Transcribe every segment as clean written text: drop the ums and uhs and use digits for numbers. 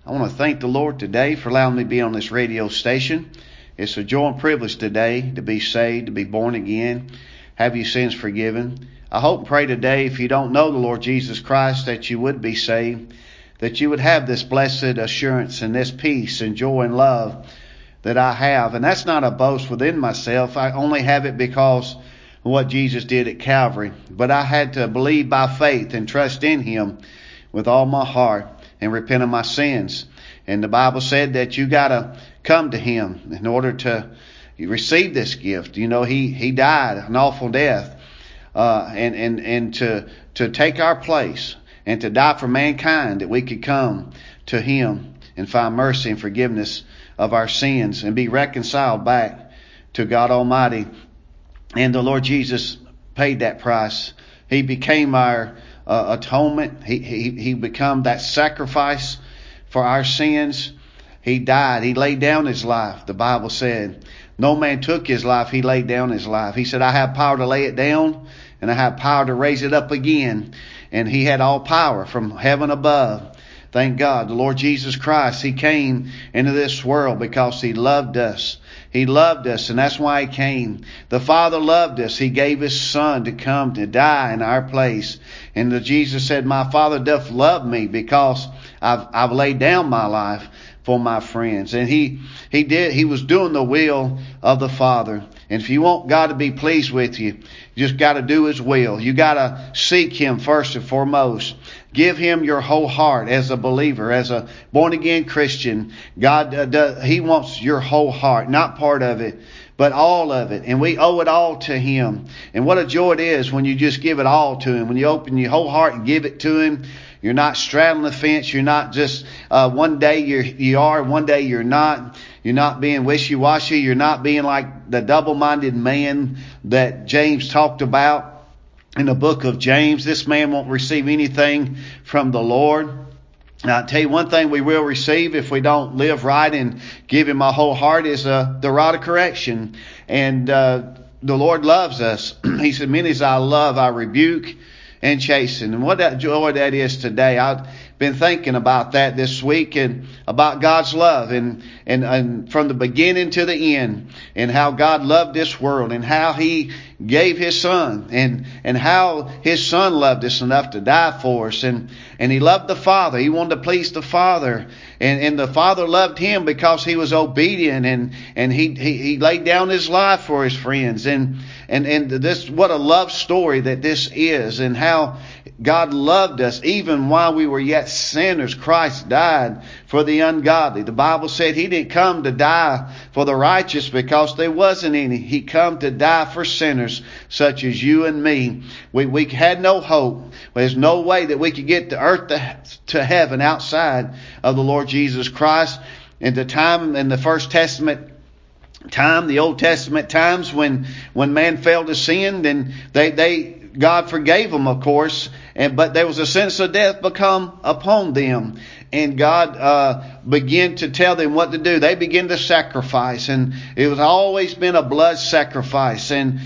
I want to thank the Lord today for allowing me to be on this radio station. It's a joy and privilege today to be saved, to be born again, have your sins forgiven. I hope and pray today, if you don't know the Lord Jesus Christ, that you would be saved, that you would have this blessed assurance and this peace and joy and love that I have. And that's not a boast within myself. I only have it because of what Jesus did at Calvary. But I had to believe by faith and trust in Him with all my heart and repent of my sins. And the Bible said that you got to come to Him in order to receive this gift. You know, He died an awful death and to take our place and to die for mankind, that we could come to Him and find mercy and forgiveness of our sins and be reconciled back to God Almighty. And the Lord Jesus paid that price. He became our atonement. He became that sacrifice for our sins. He died. He laid down His life. The Bible said, no man took His life. He laid down His life. He said, I have power to lay it down and I have power to raise it up again. And He had all power from heaven above. Thank God. The Lord Jesus Christ, He came into this world because He loved us. He loved us, and that's why He came. The Father loved us. He gave His Son to come to die in our place. And Jesus said, my Father doth love me because I've laid down my life for my friends. And He was doing the will of the Father. And if you want God to be pleased with you, you just got to do His will. You got to seek Him first and foremost. Give Him your whole heart as a believer, as a born-again Christian. God, He wants your whole heart, not part of it, but all of it. And we owe it all to Him. And what a joy it is when you just give it all to Him. When you open your whole heart and give it to Him, you're not straddling the fence. You're not just one day you are, one day you're not. You're not being wishy-washy. You're not being like the double-minded man that James talked about in the book of James. This man won't receive anything from the Lord. Now, I'll tell you one thing we will receive if we don't live right and give Him our whole heart is the rod of correction. And the Lord loves us. He said, many as I love, I rebuke and chasten. And what that joy that is today. I've been thinking about that this week and about God's love and from the beginning to the end, and how God loved this world and how He gave His Son and how His Son loved us enough to die for us. And He loved the Father. He wanted to please the Father. And the Father loved Him because He was obedient and he laid down His life for His friends. And this, what a love story that this is, and how God loved us even while we were yet sinners. Christ died for the ungodly. The Bible said He didn't come to die for the righteous because there wasn't any. He come to die for sinners such as you and me. We had no hope. There's no way that we could get to earth to heaven outside of the Lord Jesus Christ. In the time in the First Testament time, the Old Testament times, when man fell to sin, then God forgave them, of course, but there was a sentence of death become upon them. And God began to tell them what to do. They began to sacrifice, and it was always been a blood sacrifice. And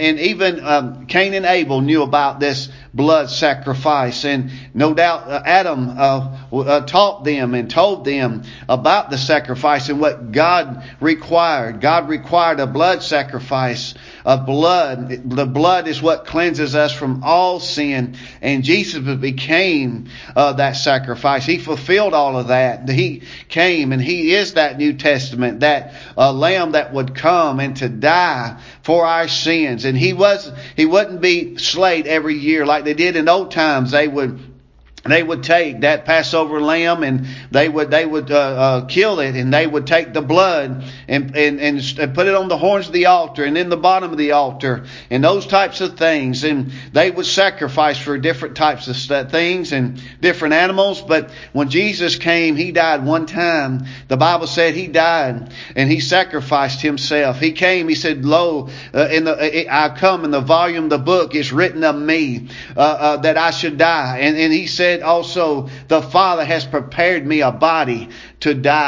even Cain and Abel knew about this blood sacrifice. And no doubt Adam taught them and told them about the sacrifice and what God required. God required a blood sacrifice of blood. The blood is what cleanses us from all sin. And Jesus became that sacrifice. He fulfilled all of that. He came, and He is that New Testament, that Lamb that would come and to die for our sins. And He wouldn't be slayed every year like they did in old times. They would take that Passover lamb and they would kill it, and they would take the blood and put it on the horns of the altar and in the bottom of the altar and those types of things. And they would sacrifice for different types of things and different animals. But when Jesus came, He died one time. The Bible said He died and He sacrificed Himself. He came, He said, lo, I come in the volume of the book, it's written of me that I should die. And He said also, the Father has prepared me a body to die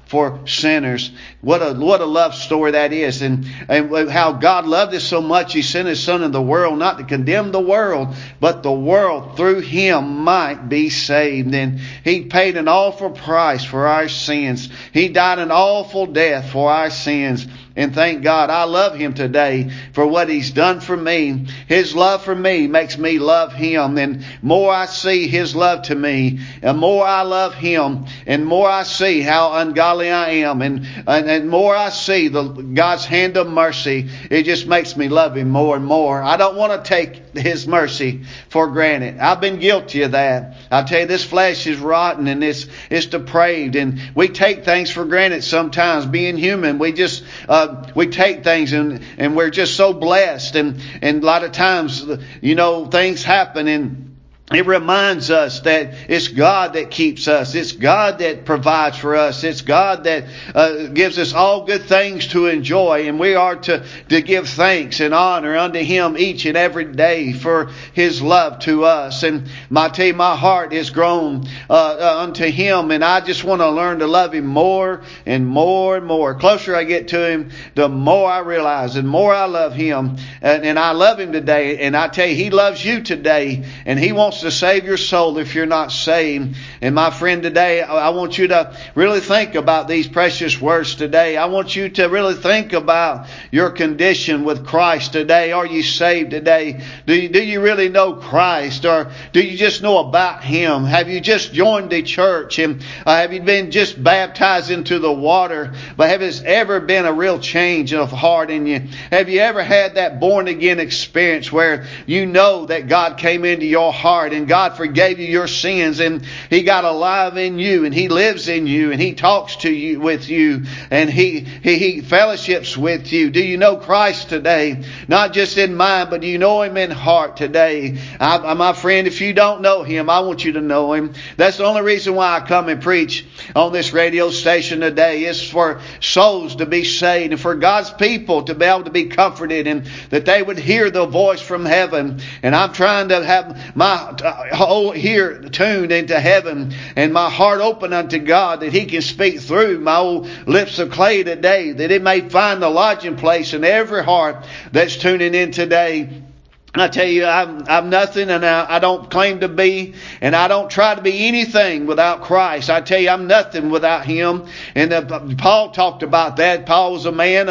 for sinners. What a love story that is. And how God loved us so much, He sent His Son in the world, not to condemn the world, but the world through Him might be saved. And He paid an awful price for our sins. He died an awful death for our sins. And thank God, I love Him today for what He's done for me. His love for me makes me love Him. And more I see His love to me, and more I love Him, and more I see how ungodly I am, and more I see God's hand of mercy, it just makes me love Him more and more. I don't want to take His mercy for granted. I've been guilty of that. I tell you, this flesh is rotten and it's depraved, and we take things for granted sometimes. Being human, we just we take things and we're just so blessed, and a lot of times, things happen, and it reminds us that it's God that keeps us. It's God that provides for us. It's God that gives us all good things to enjoy. And we are to give thanks and honor unto Him each and every day for His love to us. And I tell you, my heart is grown unto Him. And I just want to learn to love Him more and more and more. The closer I get to Him, the more I realize and more I love Him. And I love Him today. And I tell you, He loves you today. And He wants to save your soul if you're not saved. And my friend, today I want you to really think about these precious words today. I want you to really think about your condition with Christ today. Are you saved today? Do you really know Christ, or do you just know about Him? Have you just joined the church, and have you been just baptized into the water? But have there ever been a real change of heart in you? Have you ever had that born again experience where you know that God came into your heart and God forgave you your sins, and He got alive in you, and He lives in you, and He talks to you with you, and He fellowships with you? Do you know Christ today? Not just in mind, but do you know Him in heart today? My friend, if you don't know Him, I want you to know Him. That's the only reason why I come and preach on this radio station today, is for souls to be saved, and for God's people to be able to be comforted, and that they would hear the voice from heaven. And I'm trying to have my whole ear tuned into heaven and my heart open unto God, that He can speak through my old lips of clay today, that it may find the lodging place in every heart that's tuning in today. I tell you, I'm nothing, and I don't claim to be, and I don't try to be anything without Christ. I tell you, I'm nothing without Him. And Paul talked about that. Paul was a man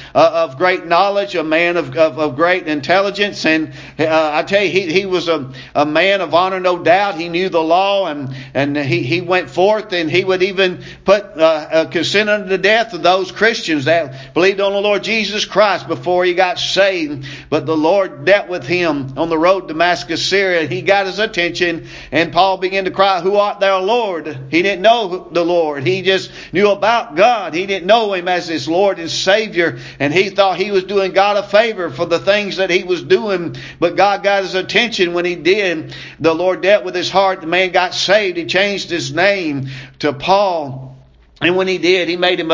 of great knowledge, a man of great intelligence, and I tell you, he was a man of honor, no doubt. He knew the law, and he went forth, and he would even put consent unto the death of those Christians that believed on the Lord Jesus Christ before he got saved. But the Lord dealt with him on the road to Damascus, Syria. He got his attention, and Paul began to cry, "Who art thou, Lord?" He didn't know the Lord. He just knew about God. He didn't know Him as his Lord and Savior, and he thought he was doing God a favor for the things that he was doing. But God got his attention when he did. The Lord dealt with his heart. The man got saved. He changed his name to Paul. And when he did, he made him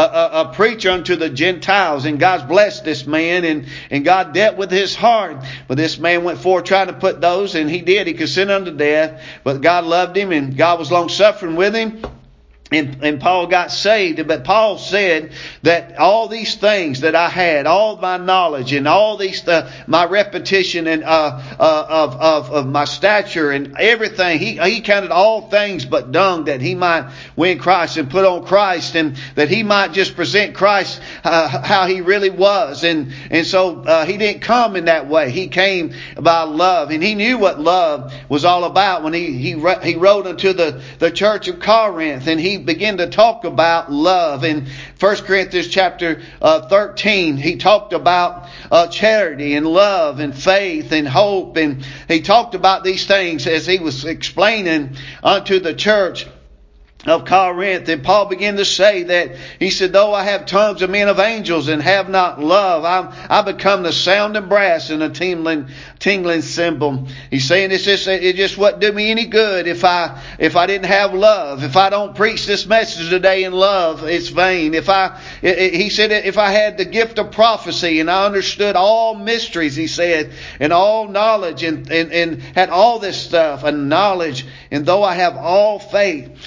a preacher unto the Gentiles. And God's blessed this man, and God dealt with his heart. But this man went forth trying to put those, and he did. He consented unto death. But God loved him, and God was long suffering with him. And Paul got saved. But Paul said that all these things that I had, all my knowledge and all these, my repetition and of my stature and everything, he counted all things but dung, that he might win Christ and put on Christ, and that he might just present Christ how he really was. And so he didn't come in that way. He came by love, and he knew what love was all about when he wrote unto the church of Corinth, and he began to talk about love. In 1 Corinthians chapter 13, he talked about charity and love and faith and hope, and he talked about these things as he was explaining unto the church of Corinth. And Paul began to say that, he said, though I have tongues of men of angels and have not love, I become the sounding brass and a tingling cymbal. He's saying it just wouldn't do me any good if I didn't have love. If I don't preach this message today in love, it's vain. He said, if I had the gift of prophecy and I understood all mysteries, he said, and all knowledge and had all this stuff and knowledge, and though I have all faith, so that I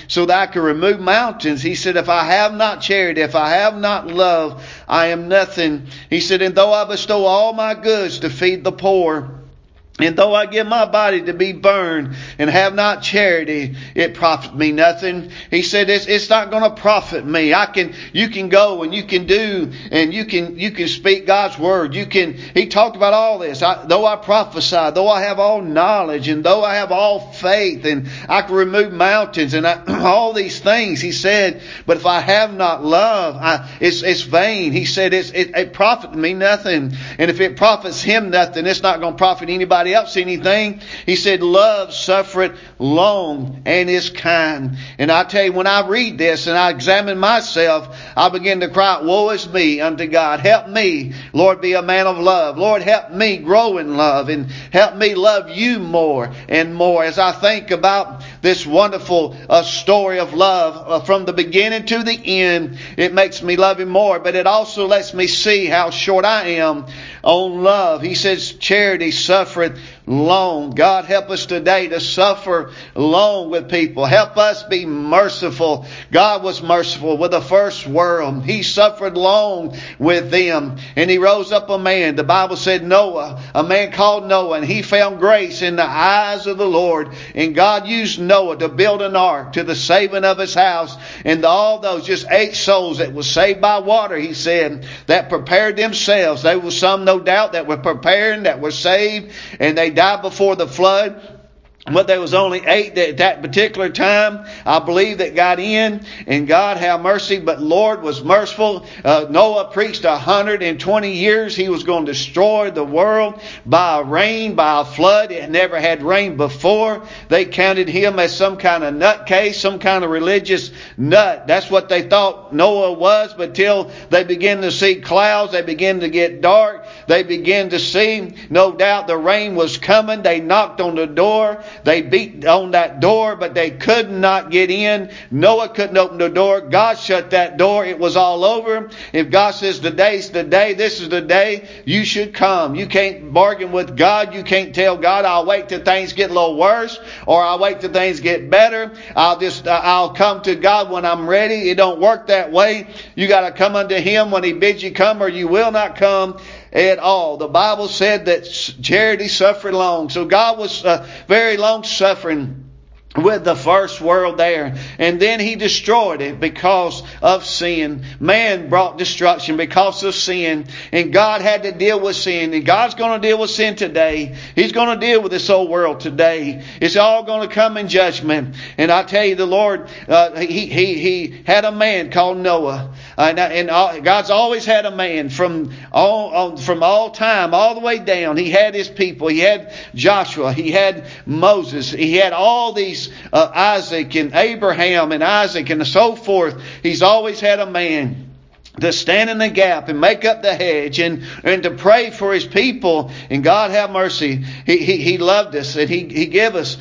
I can remove mountains. He said, if I have not charity, if I have not love, I am nothing. He said, and though I bestow all my goods to feed the poor, and though I give my body to be burned and have not charity, it profit me nothing. He said, it's not going to profit me. You can go and you can do and you can speak God's word. He talked about all this. Though I prophesy, though I have all knowledge, and though I have all faith, and I can remove mountains and all these things. He said, but if I have not love, it's vain. He said, it profit me nothing. And if it profits him nothing, it's not going to profit anybody else anything. He said, love suffereth long and is kind. And I tell you, when I read this and I examine myself, I begin to cry, woe is me unto God. Help me, Lord, be a man of love. Lord, help me grow in love and help me love you more and more. As I think about this wonderful story of love from the beginning to the end, it makes me love him more. But it also lets me see how short I am on love. He says, charity suffereth long. God, help us today to suffer long with people. Help us be merciful. God was merciful with the first world. He suffered long with them. And he rose up a man. The Bible said Noah, a man called Noah, and he found grace in the eyes of the Lord. And God used Noah to build an ark to the saving of his house. And all those, just 8 souls that were saved by water, he said, that prepared themselves. There was some, no doubt, that were preparing, that were saved, and they died before the flood. But there was only 8 at that particular time, I believe, that got in. And God have mercy. But Lord was merciful. Noah preached 120 years. He was going to destroy the world by a rain, by a flood. It never had rained before. They counted him as some kind of nutcase, some kind of religious nut. That's what they thought Noah was. But till they began to see clouds, they began to get dark. They began to see, no doubt, the rain was coming. They knocked on the door. They beat on that door, but they could not get in. Noah couldn't open the door. God shut that door. It was all over. If God says today's the day, this is the day, you should come. You can't bargain with God. You can't tell God, I'll wait till things get a little worse, or I'll wait till things get better. I'll come to God when I'm ready. It don't work that way. You got to come unto Him when He bids you come, or you will not come at all. The Bible said that charity suffered long. So God was very long suffering with the first world there. And then He destroyed it because of sin. Man brought destruction because of sin. And God had to deal with sin. And God's going to deal with sin today. He's going to deal with this whole world today. It's all going to come in judgment. And I tell you, the Lord, He had a man called Noah. And God's always had a man from all time, all the way down. He had His people. He had Joshua. He had Moses. He had all these Isaac and Abraham and Isaac and so forth. He's always had a man to stand in the gap and make up the hedge and to pray for His people. And God have mercy. He loved us and He gave us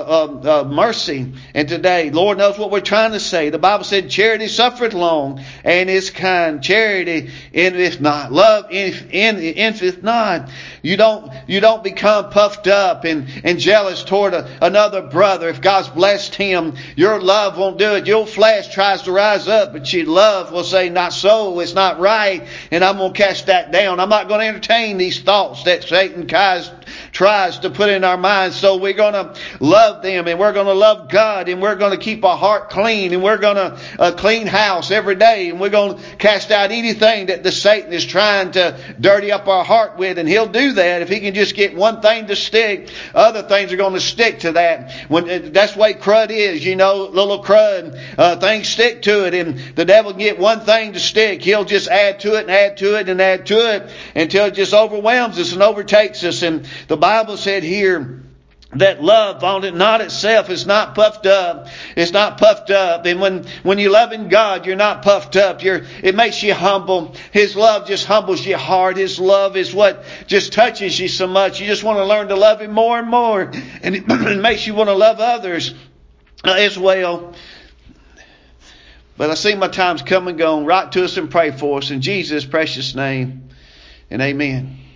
mercy. And today, Lord knows what we're trying to say. The Bible said, charity suffereth long and is kind. Charity envieth not. Love envieth not. You don't become puffed up and jealous toward another brother. If God's blessed him, your love won't do it. Your flesh tries to rise up, but your love will say, not so. It's not right, and I'm going to cast that down. I'm not going to entertain these thoughts that Satan tries to put in our minds. So we're going to love them, and we're going to love God, and we're going to keep our heart clean, and we're going to clean house every day, and we're going to cast out anything that the Satan is trying to dirty up our heart with. And he'll do that if he can just get one thing to stick. Other things are going to stick to that. That's the way crud is, little crud. Things stick to it, and the devil can get one thing to stick. He'll just add to it and add to it and add to it until it just overwhelms us and overtakes us. And the Bible said here that love on it not itself is not puffed up. It's not puffed up. And when you love in God, you're not puffed up. It makes you humble. His love just humbles your heart. His love is what just touches you so much. You just want to learn to love Him more and more. And it makes you want to love others as well. But I see my time's come and gone. Write to us and pray for us in Jesus' precious name. And amen.